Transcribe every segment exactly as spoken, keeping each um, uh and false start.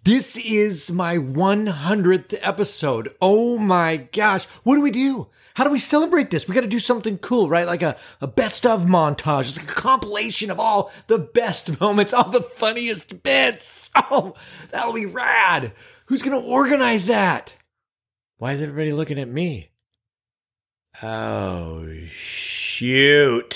This is my one hundredth episode. Oh my gosh. What do we do? How do we celebrate this? We got to do something cool, right? Like a, a best of montage. It's like a compilation of all the best moments, all the funniest bits. Oh, that'll be rad. Who's going to organize that? Why is everybody looking at me? Oh, shoot.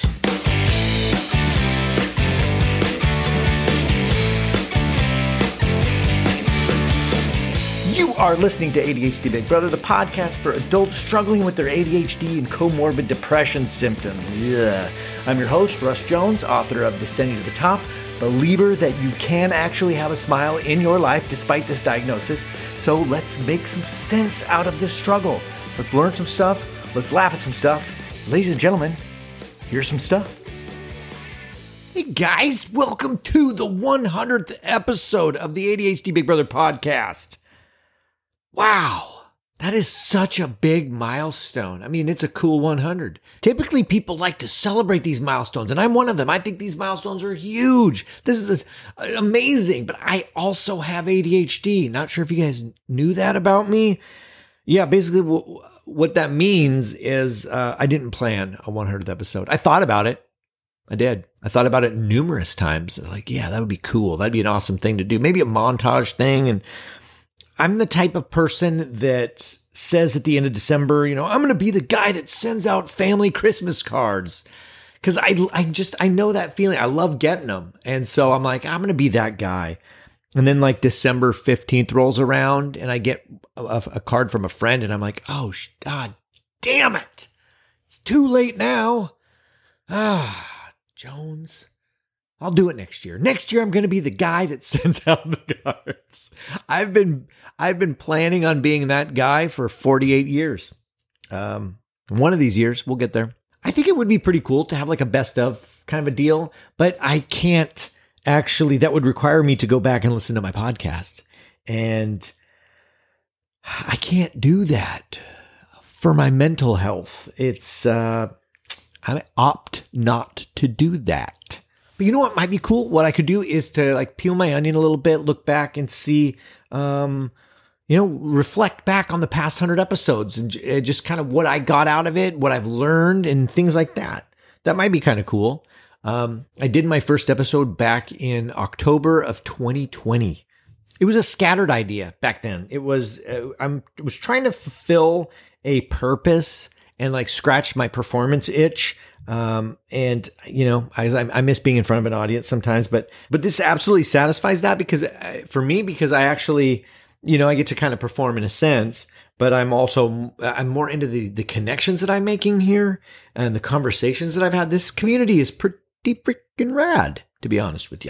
You are listening to A D H D Big Brother, the podcast for adults struggling with their A D H D and comorbid depression symptoms. Yeah. I'm your host, Russ Jones, author of Descending to the Top, believer that you can actually have a smile in your life despite this diagnosis. So let's make some sense out of this struggle. Let's learn some stuff. Let's laugh at some stuff. Ladies and gentlemen, here's some stuff. Hey guys, welcome to the one hundredth episode of the A D H D Big Brother podcast. Wow, that is such a big milestone. I mean, it's a cool one hundred. Typically, people like to celebrate these milestones, and I'm one of them. I think these milestones are huge. This is amazing, but I also have A D H D. Not sure if you guys knew that about me. Yeah, basically w- what that means is uh, I didn't plan a one hundredth episode. I thought about it. I did. I thought about it numerous times. Like, yeah, that would be cool. That'd be an awesome thing to do. Maybe a montage thing. And I'm the type of person that says at the end of December, you know, I'm going to be the guy that sends out family Christmas cards. Cause I, I just, I know that feeling. I love getting them. And so I'm like, I'm going to be that guy. And then like December fifteenth rolls around and I get a, a card from a friend and I'm like, oh, God damn it. It's too late now. Ah, Jones. I'll do it next year. Next year, I'm going to be the guy that sends out the cards. I've been, I've been planning on being that guy for forty-eight years. Um, one of these years, we'll get there. I think it would be pretty cool to have like a best of kind of a deal, but I can't actually, that would require me to go back and listen to my podcast. And I can't do that for my mental health. It's, uh, I opt not to do that. But you know what might be cool? What I could do is to like peel my onion a little bit, look back and see, um, you know, reflect back on the past hundred episodes and just kind of what I got out of it, what I've learned and things like that. That might be kind of cool. Um, I did my first episode back in October of twenty twenty. It was a scattered idea back then. It was, uh, I'm I was trying to fulfill a purpose and like scratch my performance itch. Um, and you know, I, I miss being in front of an audience sometimes, but, but this absolutely satisfies that because for me, because I actually, you know, I get to kind of perform in a sense, but I'm also, I'm more into the, the connections that I'm making here and the conversations that I've had. This community is pretty freaking rad, to be honest with you.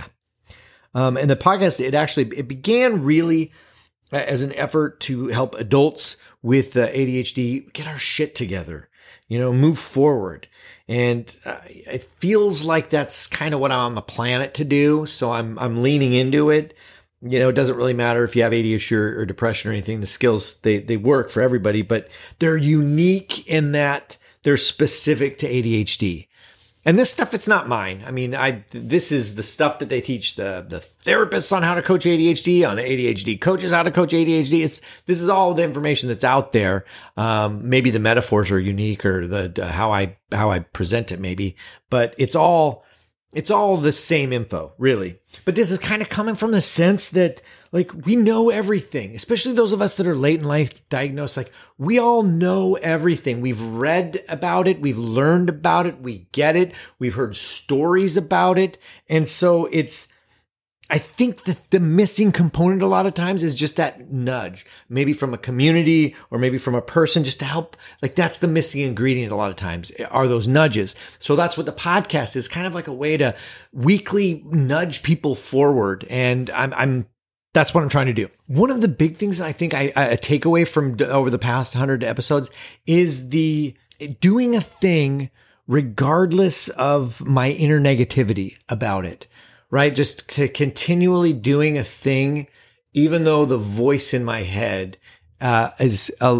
Um, and the podcast, it actually, it began really as an effort to help adults with uh, A D H D get our shit together, you know, move forward. And uh, it feels like that's kind of what I'm on the planet to do. So I'm, I'm leaning into it. You know, it doesn't really matter if you have A D H D or, or depression or anything. The skills, they, they work for everybody, but they're unique in that they're specific to A D H D. And this stuff, it's not mine. I mean, I, this is the stuff that they teach the, the therapists on how to coach A D H D, on A D H D coaches how to coach A D H D. It's, this is all the information that's out there. Um, maybe the metaphors are unique or the, the, how I, how I present it maybe, but it's all, it's all the same info, really. But this is kind of coming from the sense that like we know everything, especially those of us that are late in life diagnosed. Like we all know everything. We've read about it. We've learned about it. We get it. We've heard stories about it. And so it's, I think that the missing component a lot of times is just that nudge, maybe from a community or maybe from a person just to help. Like that's the missing ingredient a lot of times are those nudges. So that's what the podcast is, kind of like a way to weekly nudge people forward. And I'm, I'm, that's what I'm trying to do. One of the big things that I think I, I take away from over the past one hundred episodes is the doing a thing regardless of my inner negativity about it, right? Just to continually doing a thing, even though the voice in my head uh, is, uh,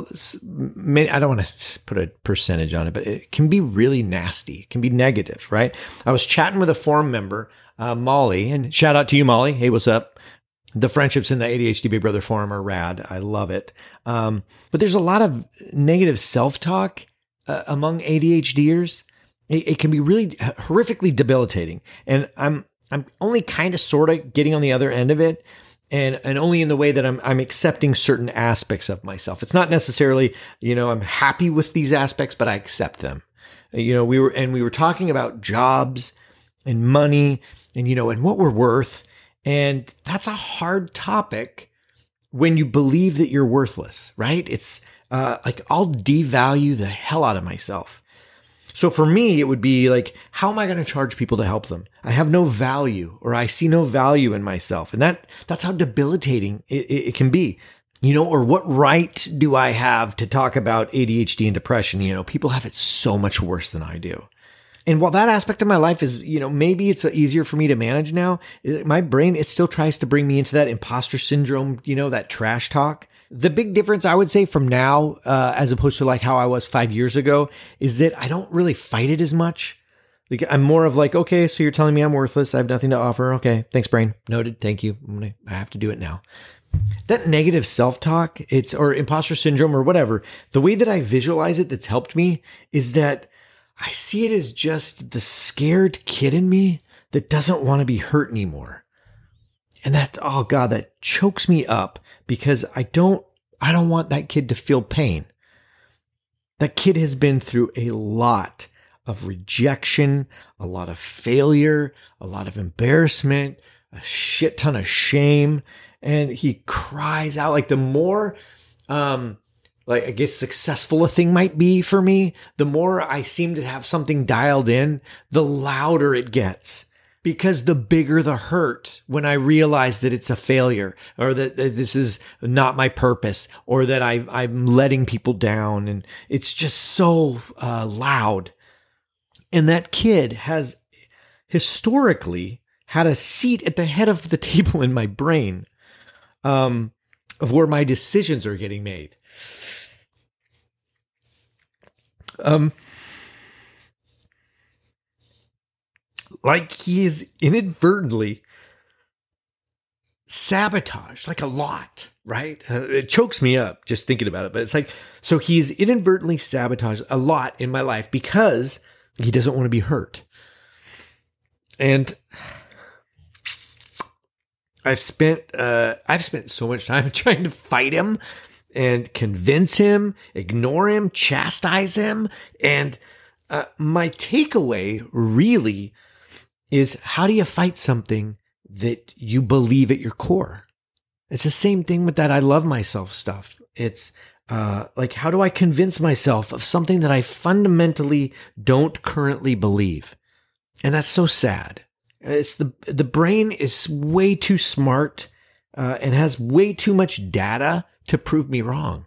I don't want to put a percentage on it, but it can be really nasty. It can be negative, right? I was chatting with a forum member, uh, Molly, and shout out to you, Molly. Hey, what's up? The friendships in the A D H D Big Brother forum are rad. I love it. Um, but there's a lot of negative self-talk uh, among ADHDers. It, it can be really horrifically debilitating. And I'm I'm only kind of sort of getting on the other end of it. And and only in the way that I'm I'm accepting certain aspects of myself. It's not necessarily, you know, I'm happy with these aspects, but I accept them. You know, we were and we were talking about jobs and money and, you know, and what we're worth. And that's a hard topic when you believe that you're worthless, right? It's uh, like I'll devalue the hell out of myself. So for me, it would be like, how am I going to charge people to help them? I have no value, or I see no value in myself. And that that's how debilitating it, it, it can be. You know, or what right do I have to talk about A D H D and depression? You know, people have it so much worse than I do. And while that aspect of my life is, you know, maybe it's easier for me to manage now, my brain, it still tries to bring me into that imposter syndrome, you know, that trash talk. The big difference, I would say, from now, uh, as opposed to like how I was five years ago, is that I don't really fight it as much. Like, I'm more of like, okay, so you're telling me I'm worthless. I have nothing to offer. Okay, thanks, brain. Noted. Thank you. I'm gonna, I have to do it now. That negative self-talk, it's or imposter syndrome or whatever, the way that I visualize it that's helped me is that I see it as just the scared kid in me that doesn't want to be hurt anymore. And that, oh God, that chokes me up because I don't, I don't want that kid to feel pain. That kid has been through a lot of rejection, a lot of failure, a lot of embarrassment, a shit ton of shame. And he cries out like the more, um, like I guess successful a thing might be for me, the more I seem to have something dialed in, the louder it gets. Because the bigger the hurt when I realize that it's a failure or that, that this is not my purpose or that I, I'm letting people down. And it's just so uh, loud. And that kid has historically had a seat at the head of the table in my brain um, of where my decisions are getting made. Um, like he is inadvertently sabotaged, like a lot, right? Uh, it chokes me up just thinking about it, but it's like, so he's inadvertently sabotaged a lot in my life because he doesn't want to be hurt. And I've spent, uh, I've spent so much time trying to fight him and convince him, ignore him, chastise him. And uh, my takeaway really is, how do you fight something that you believe at your core? It's the same thing with that I love myself stuff. It's uh, like, how do I convince myself of something that I fundamentally don't currently believe? And that's so sad. It's the the brain is way too smart uh, and has way too much data to prove me wrong.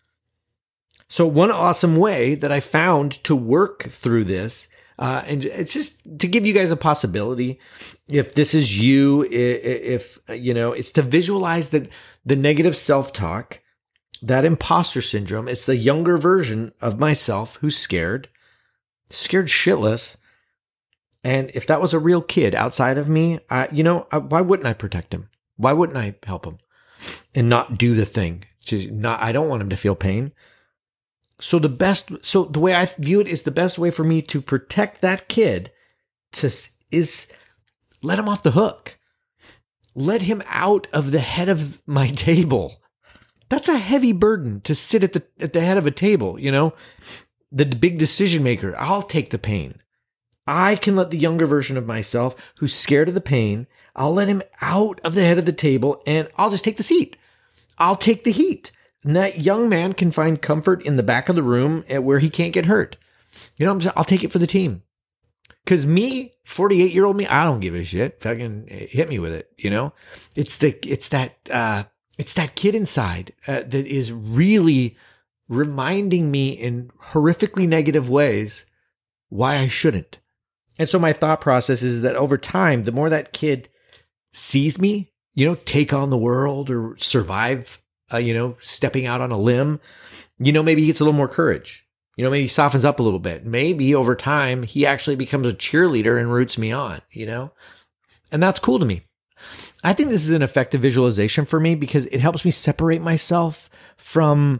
So one awesome way that I found to work through this, uh, and it's just to give you guys a possibility, if this is you, if, you know, it's to visualize that the negative self-talk, that imposter syndrome, it's the younger version of myself who's scared, scared shitless. And if that was a real kid outside of me, I, you know, I, why wouldn't I protect him? Why wouldn't I help him and not do the thing? To not, I don't want him to feel pain. So the best, so the way I view it is the best way for me to protect that kid to is let him off the hook. Let him out of the head of my table. That's a heavy burden to sit at the at the head of a table, you know? The big decision maker. I'll take the pain. I can let the younger version of myself who's scared of the pain, I'll let him out of the head of the table and I'll just take the seat. I'll take the heat. And that young man can find comfort in the back of the room where he can't get hurt. You know what I'm saying? I'll take it for the team. Because me, forty-eight-year-old me, I don't give a shit. Fucking hit me with it, you know? It's the it's that uh, it's that kid inside uh, that is really reminding me in horrifically negative ways why I shouldn't. And so my thought process is that over time, the more that kid sees me, you know, take on the world or survive, uh, you know, stepping out on a limb, you know, maybe he gets a little more courage. You know, maybe he softens up a little bit. Maybe over time, he actually becomes a cheerleader and roots me on, you know, and that's cool to me. I think this is an effective visualization for me because it helps me separate myself from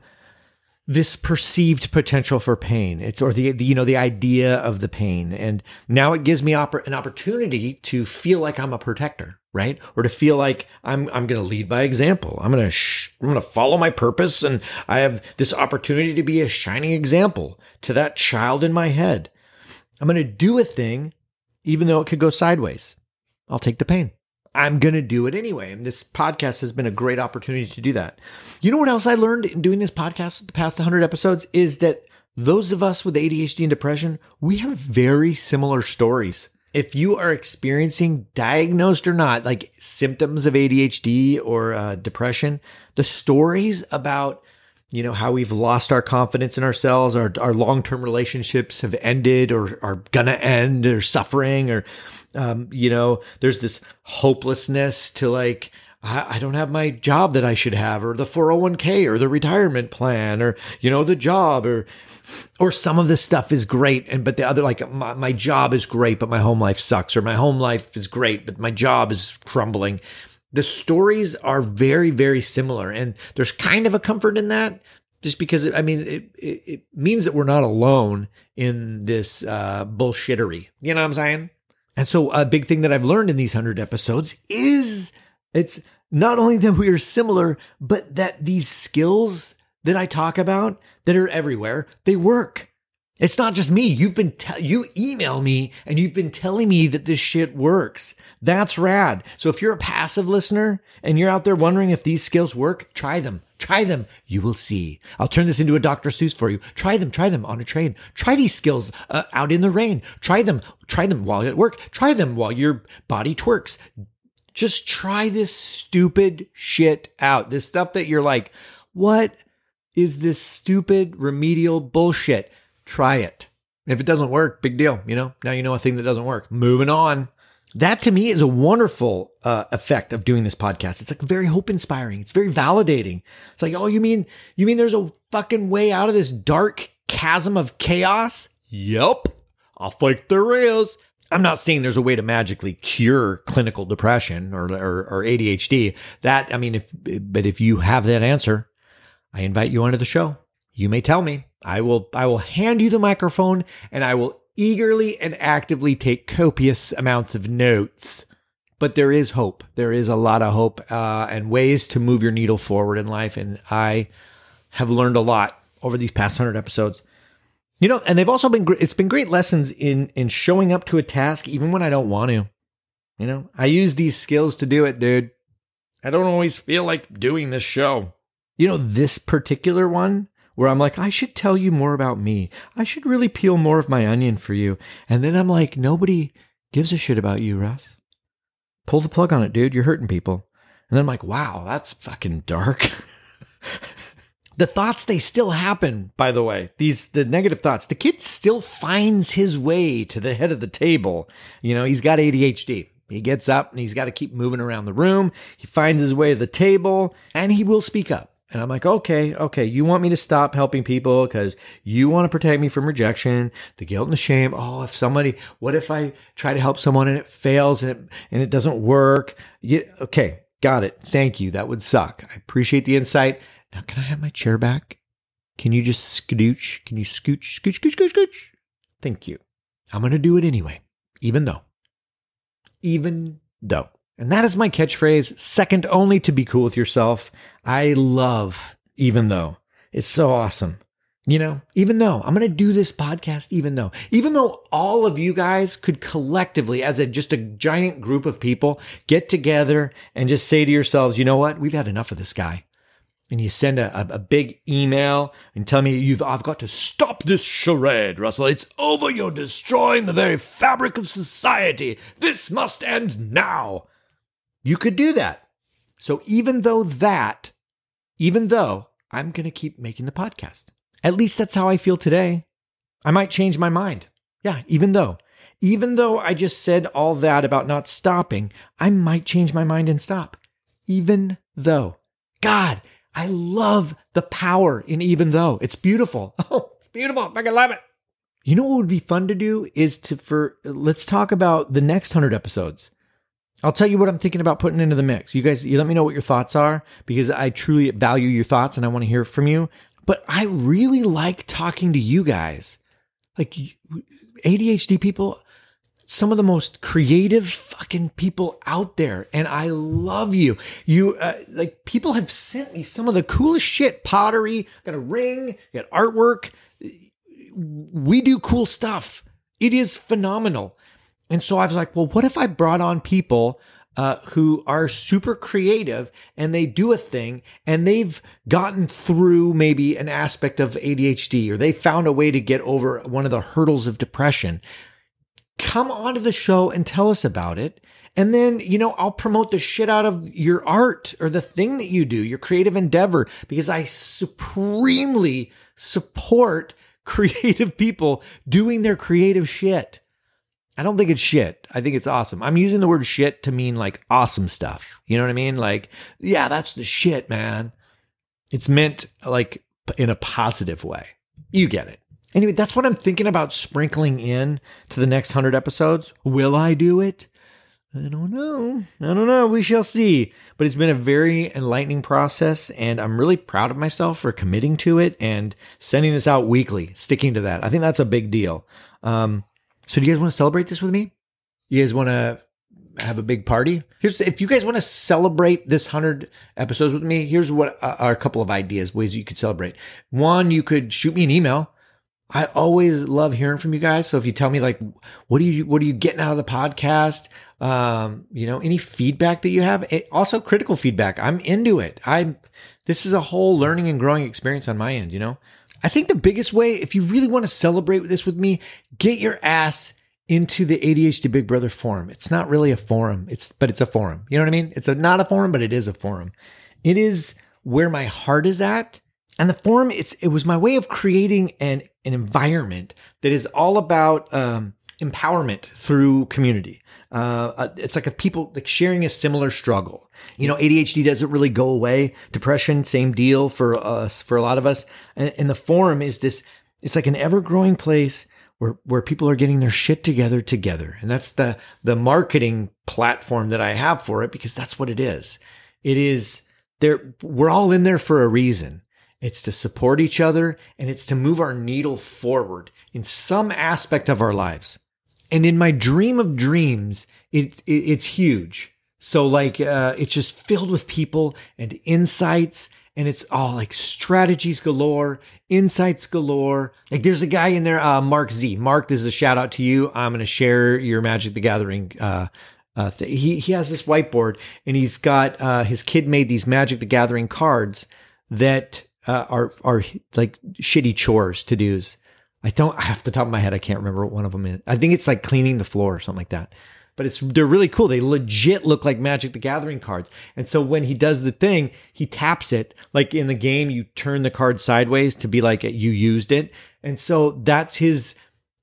this perceived potential for pain. It's or the, the you know the idea of the pain, and now it gives me oppor- an opportunity to feel like I'm a protector, right? Or to feel like I'm I'm going to lead by example. I'm going to sh- I'm going to follow my purpose, and I have this opportunity to be a shining example to that child in my head. I'm going to do a thing, even though it could go sideways. I'll take the pain. I'm going to do it anyway. And this podcast has been a great opportunity to do that. You know what else I learned in doing this podcast the past one hundred episodes is that those of us with A D H D and depression, we have very similar stories. If you are experiencing, diagnosed or not, like symptoms of A D H D or uh, depression, the stories about, you know, how we've lost our confidence in ourselves, our, our long-term relationships have ended or are going to end, or suffering, or Um, you know, there's this hopelessness to like, I, I don't have my job that I should have, or the four oh one k, or the retirement plan, or, you know, the job, or, or some of this stuff is great. And, but the other, like my, my job is great, but my home life sucks, or my home life is great, but my job is crumbling. The stories are very, very similar. And there's kind of a comfort in that, just because, I mean, it, it, it means that we're not alone in this, uh, bullshittery. You know what I'm saying? And so a big thing that I've learned in these one hundred episodes is it's not only that we are similar, but that these skills that I talk about that are everywhere, they work. It's not just me. You've been, te- you email me and you've been telling me that this shit works. That's rad. So if you're a passive listener and you're out there wondering if these skills work, try them. Try them. You will see. I'll turn this into a Doctor Seuss for you. Try them. Try them on a train. Try these skills uh, out in the rain. Try them. Try them while at work. Try them while your body twerks. Just try this stupid shit out. This stuff that you're like, what is this stupid remedial bullshit? Try it. If it doesn't work, big deal. You know, now you know a thing that doesn't work. Moving on. That to me is a wonderful uh, effect of doing this podcast. It's like very hope inspiring. It's very validating. It's like, oh, you mean, you mean there's a fucking way out of this dark chasm of chaos? Yep. I think there is. I'm not saying there's a way to magically cure clinical depression or, or, or A D H D. That, I mean, if, but if you have that answer, I invite you onto the show. You may tell me. I will, I will hand you the microphone and I will eagerly and actively take copious amounts of notes. But there is hope. There is a lot of hope uh, and ways to move your needle forward in life. And I have learned a lot over these past one hundred episodes. You know, and they've also been, it's been great lessons in, in showing up to a task even when I don't want to. You know, I use these skills to do it, dude. I don't always feel like doing this show. You know, this particular one, where I'm like, I should tell you more about me. I should really peel more of my onion for you. And then I'm like, nobody gives a shit about you, Russ. Pull the plug on it, dude. You're hurting people. And then I'm like, wow, that's fucking dark. The thoughts, they still happen, by the way. These, the negative thoughts. The kid still finds his way to the head of the table. You know, he's got A D H D. He gets up and he's got to keep moving around the room. He finds his way to the table and he will speak up. And I'm like, okay, okay, you want me to stop helping people because you want to protect me from rejection, the guilt and the shame. Oh, if somebody, what if I try to help someone and it fails and it, and it doesn't work? Yeah, okay, got it. Thank you. That would suck. I appreciate the insight. Now, can I have my chair back? Can you just scooch? Can you scooch, scooch, scooch, scooch, scooch? Thank you. I'm going to do it anyway, even though, even though. And that is my catchphrase, second only to be cool with yourself. I love even though. It's so awesome. You know, even though I'm going to do this podcast, even though, even though all of you guys could collectively, as a just a giant group of people, get together and just say to yourselves, you know what? We've had enough of this guy. And you send a, a, a big email and tell me you've I've got to stop this charade, Russell. It's over. You're destroying the very fabric of society. This must end now. You could do that. So even though that, even though I'm going to keep making the podcast, at least that's how I feel today. I might change my mind. Yeah, even though, even though I just said all that about not stopping, I might change my mind and stop. Even though. God, I love the power in even though. It's beautiful. Oh, it's beautiful. I love it. You know what would be fun to do is to, for, let's talk about the next one hundred episodes. I'll tell you what I'm thinking about putting into the mix. You guys, you let me know what your thoughts are, because I truly value your thoughts and I want to hear from you. But I really like talking to you guys. Like A D H D people, some of the most creative fucking people out there. And I love you. You, uh, like, people have sent me some of the coolest shit. Pottery, got a ring, got artwork. We do cool stuff. It is phenomenal. And so I was like, well, what if I brought on people uh, who are super creative and they do a thing and they've gotten through maybe an aspect of A D H D, or they found a way to get over one of the hurdles of depression. Come onto the show and tell us about it. And then, you know, I'll promote the shit out of your art or the thing that you do, your creative endeavor, because I supremely support creative people doing their creative shit. I don't think it's shit. I think it's awesome. I'm using the word shit to mean like awesome stuff. You know what I mean? Like, yeah, that's the shit, man. It's meant like in a positive way. You get it. Anyway, that's what I'm thinking about sprinkling in to the next hundred episodes. Will I do it? I don't know. I don't know. We shall see. But it's been a very enlightening process, and I'm really proud of myself for committing to it and sending this out weekly, sticking to that. I think that's a big deal. Um, So do you guys want to celebrate this with me? You guys want to have a big party? Here's, if you guys want to celebrate this hundred episodes with me, here's what uh, are a couple of ideas, ways you could celebrate. One, you could shoot me an email. I always love hearing from you guys. So if you tell me like, what are you, what are you getting out of the podcast? Um, you know, any feedback that you have, it, also critical feedback. I'm into it. I, this is a whole learning and growing experience on my end, you know? I think the biggest way, if you really want to celebrate this with me, get your ass into the A D H D Big Brother forum. It's not really a forum, it's but it's a forum. You know what I mean? It's a, not a forum, but it is a forum. It is where my heart is at. And the forum, it's it was my way of creating an, an environment that is all about um, empowerment through community. Uh, it's like if people like sharing a similar struggle. You know, A D H D doesn't really go away. Depression, same deal for us, for a lot of us. And, and the forum is this, it's like an ever growing place where, where people are getting their shit together together. And that's the, the marketing platform that I have for it, because that's what it is. It is there. We're all in there for a reason. It's to support each other, and it's to move our needle forward in some aspect of our lives. And in my dream of dreams, it, it it's huge. So like, uh, it's just filled with people and insights, and it's all like strategies galore, insights galore. Like there's a guy in there, uh, Mark Z. Mark, this is a shout out to you. I'm going to share your Magic the Gathering, uh, uh, th- he, he has this whiteboard, and he's got, uh, his kid made these Magic the Gathering cards that, uh, are, are like shitty chores to do's. I don't, off the top of my head, I can't remember what one of them is. I think it's like cleaning the floor or something like that. But it's, they're really cool. They legit look like Magic the Gathering cards. And so when he does the thing, he taps it. Like in the game, you turn the card sideways to be like you used it. And so that's his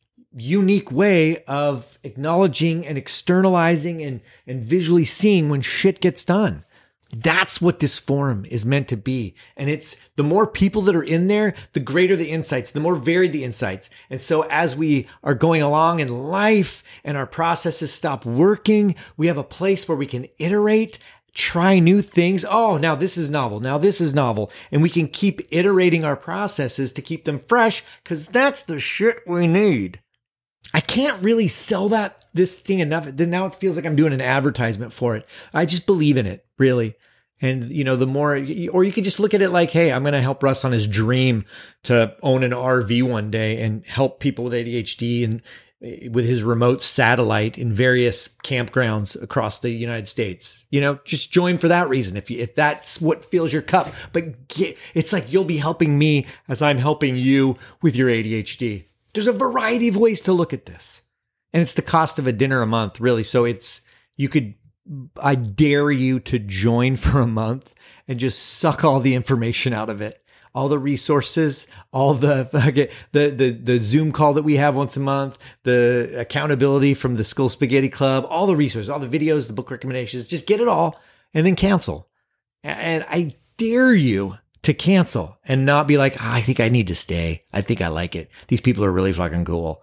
unique way of acknowledging and externalizing and, and visually seeing when shit gets done. That's what this forum is meant to be. And it's the more people that are in there, the greater the insights, the more varied the insights. And so as we are going along in life and our processes stop working, we have a place where we can iterate, try new things. Oh, now this is novel. Now this is novel. And we can keep iterating our processes to keep them fresh, because that's the shit we need. I can't really sell that this thing enough. Then now it feels like I'm doing an advertisement for it. I just believe in it, really. And, you know, the more, or you could just look at it like, hey, I'm going to help Russ on his dream to own an R V one day and help people with A D H D and with his remote satellite in various campgrounds across the United States. You know, just join for that reason. If you, if that's what fills your cup, but get, it's like you'll be helping me as I'm helping you with your A D H D. There's a variety of ways to look at this, and it's the cost of a dinner a month, really. So it's, you could, I dare you to join for a month and just suck all the information out of it. All the resources, all the, the, the, the Zoom call that we have once a month, the accountability from the Skull Spaghetti Club, all the resources, all the videos, the book recommendations, just get it all and then cancel. And I dare you to cancel and not be like, oh, I think I need to stay. I think I like it. These people are really fucking cool.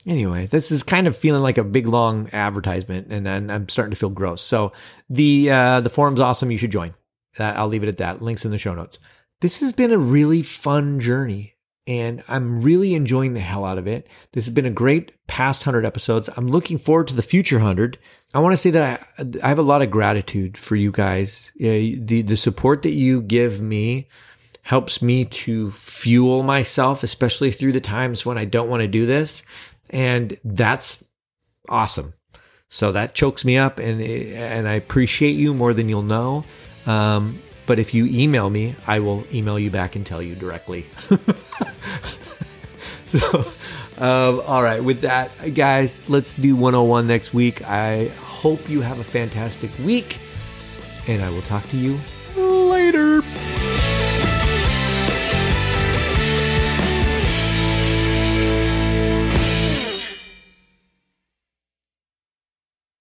Anyway, this is kind of feeling like a big, long advertisement, and then I'm starting to feel gross. So the uh, the forum's awesome. You should join. Uh, I'll leave it at that. Links in the show notes. This has been a really fun journey, and I'm really enjoying the hell out of it. This has been a great past one hundred episodes. I'm looking forward to the future one hundred. I want to say that I, I have a lot of gratitude for you guys. Uh, the, the support that you give me helps me to fuel myself, especially through the times when I don't want to do this. And that's awesome. So that chokes me up, and and I appreciate you more than you'll know. Um, but if you email me, I will email you back and tell you directly. So, um, all right. With that, guys, let's do one oh one next week. I hope you have a fantastic week, and I will talk to you later.